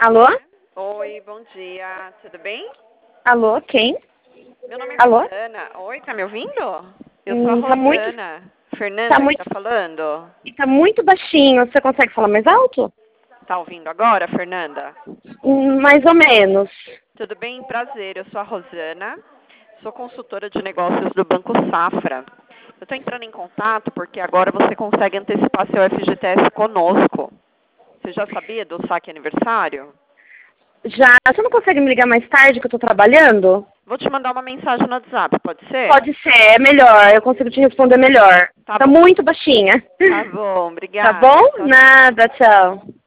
Alô? Oi, bom dia. Tudo bem? Alô, quem? Meu nome é Alô? Rosana. Oi, tá me ouvindo? Eu sou a Tá muito, Rosana. tá Fernanda que muito, tá falando. tá muito baixinho. Você consegue falar mais alto? Tá ouvindo agora, Fernanda? Mais ou menos. Tudo bem? Prazer. Eu sou a Rosana. Sou consultora de negócios do Banco Safra. Eu tô entrando em contato porque agora você consegue antecipar seu FGTS conosco. Você já sabia do saque aniversário? Já, você não consegue me ligar mais tarde que eu tô trabalhando? Vou te mandar uma mensagem no WhatsApp, pode ser? Pode ser, é melhor. Eu consigo te responder melhor. Tá Tá bom. muito baixinha. Tá bom, Tá bom? obrigada. Tchau, tchau. Nada, tchau.